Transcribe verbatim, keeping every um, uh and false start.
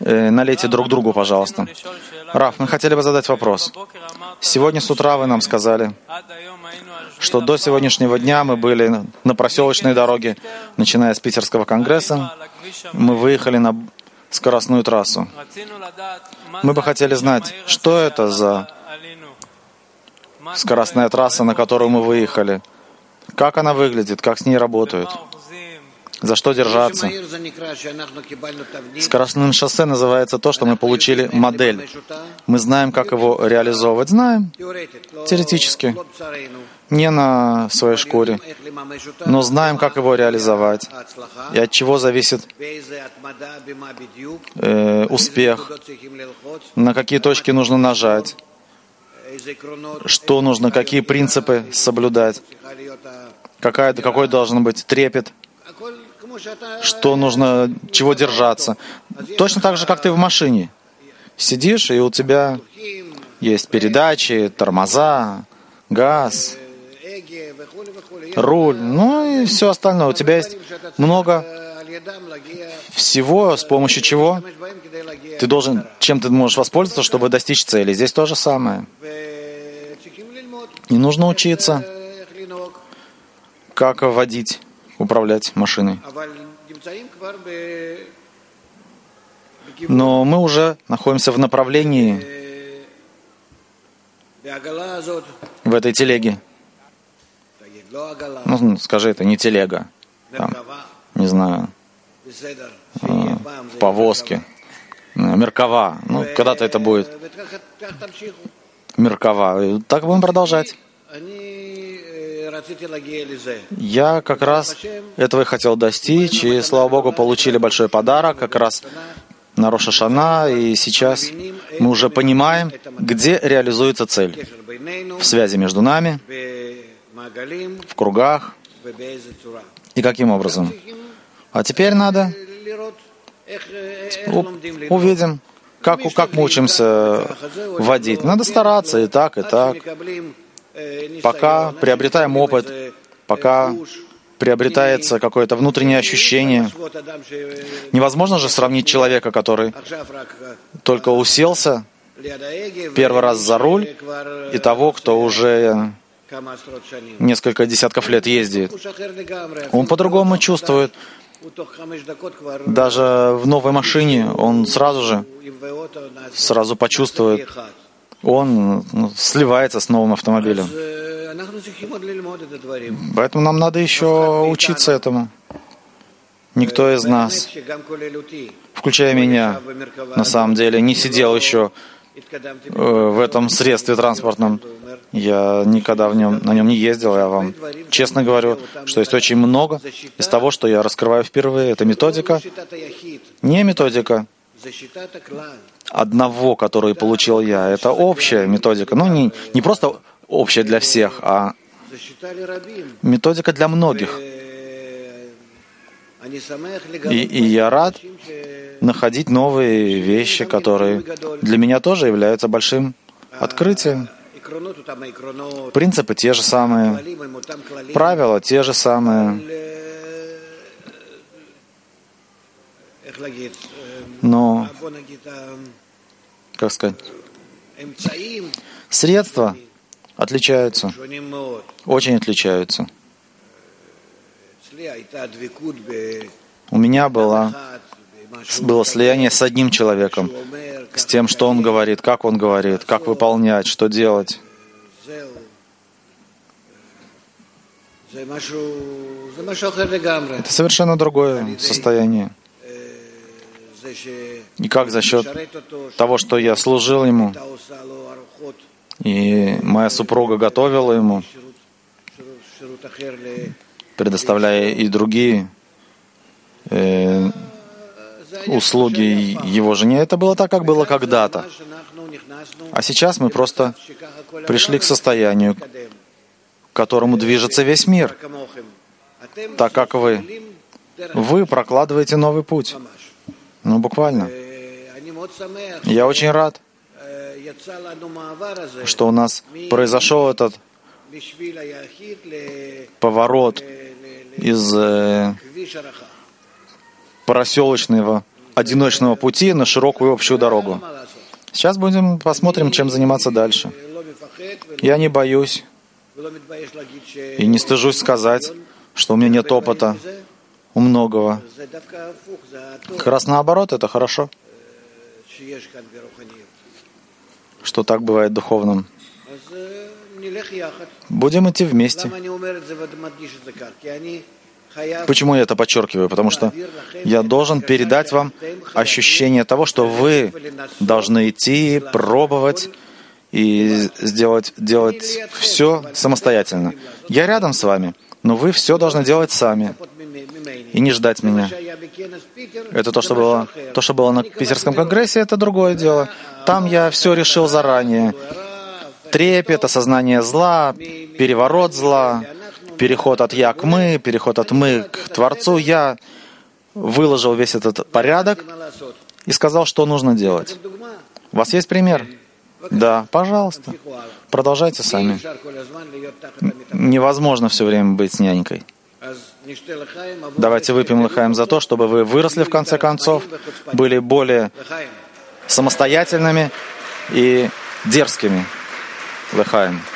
Э, налейте друг другу, пожалуйста. Раф, мы хотели бы задать вопрос. Сегодня с утра вы нам сказали, что до сегодняшнего дня мы были на проселочной дороге, начиная с Питерского конгресса. Мы выехали на скоростную трассу. Мы бы хотели знать, что это за скоростная трасса, на которую мы выехали, как она выглядит, как с ней работают, за что держаться. Скоростным шоссе называется то, что мы получили модель. Мы знаем, как его реализовывать. Знаем, теоретически, не на своей шкуре, но знаем, как его реализовать и от чего зависит э, успех, на какие точки нужно нажать, что нужно, какие принципы соблюдать, какая, какой должен быть трепет, что нужно, чего держаться. Точно так же, как ты в машине. Сидишь, и у тебя есть передачи, тормоза, газ, руль, ну и все остальное. У тебя есть много всего, с помощью чего ты должен, чем ты можешь воспользоваться, чтобы достичь цели. Здесь то же самое. И нужно учиться, как водить, управлять машиной. Но мы уже находимся в направлении в этой телеге. Ну, скажи, это не телега. Там, не знаю, э, повозки. Меркава. Ну, когда-то это будет Меркава. И так будем продолжать. Я как раз этого и хотел достичь, и, слава Богу, получили большой подарок как раз на Рош ха-Шана, и сейчас мы уже понимаем, где реализуется цель. В связи между нами, в кругах, и каким образом. А теперь надо увидим, как, как мы учимся водить. Надо стараться и так, и так. Пока приобретаем опыт, пока приобретается какое-то внутреннее ощущение. Невозможно же сравнить человека, который только уселся первый раз за руль, и того, кто уже несколько десятков лет ездит. Он по-другому чувствует. Даже в новой машине он сразу же, сразу почувствует, он ну, сливается с новым автомобилем. Поэтому нам надо еще учиться этому. Никто из нас, включая меня, на самом деле, не сидел еще в этом средстве транспортном. Я никогда в нем, на нем не ездил. Я вам честно говорю, что есть очень много из того, что я раскрываю впервые. Это методика, не методика одного, которую получил я. Это общая методика. Ну, не, не просто общая для всех, а методика для многих. И, и я рад находить новые вещи, которые для меня тоже являются большим открытием. Принципы те же самые, правила те же самые. Но, как сказать, средства отличаются, очень отличаются. У меня было, было слияние с одним человеком, с тем, что он говорит, как он говорит, как выполнять, что делать. Это совершенно другое состояние. И как за счет того, что я служил ему, и моя супруга готовила ему, предоставляя и другие э, услуги его жене, это было так, как было когда-то. А сейчас мы просто пришли к состоянию, к которому движется весь мир, так как вы. Вы прокладываете новый путь. Ну, буквально. Я очень рад, что у нас произошел этот поворот из э, проселочного одиночного пути на широкую общую дорогу. Сейчас будем посмотрим, чем заниматься дальше. Я не боюсь и не стыжусь сказать, что у меня нет опыта у многого. Как раз наоборот, это хорошо, что так бывает в духовном. Будем идти вместе. Почему я это подчеркиваю? Потому что я должен передать вам ощущение того, что вы должны идти, пробовать и сделать, делать все самостоятельно. Я рядом с вами, но вы все должны делать сами и не ждать меня. Это то, что было, то, что было на Питерском конгрессе, это другое дело. Там я все решил заранее. Трепет, осознание зла, переворот зла, переход от «я» к «мы», переход от «мы» к Творцу. Я выложил весь этот порядок и сказал, что нужно делать. У вас есть пример? Да, пожалуйста. Продолжайте сами. Невозможно все время быть с нянькой. Давайте выпьем лихаим за то, чтобы вы выросли в конце концов, были более самостоятельными и дерзкими. Лихаим.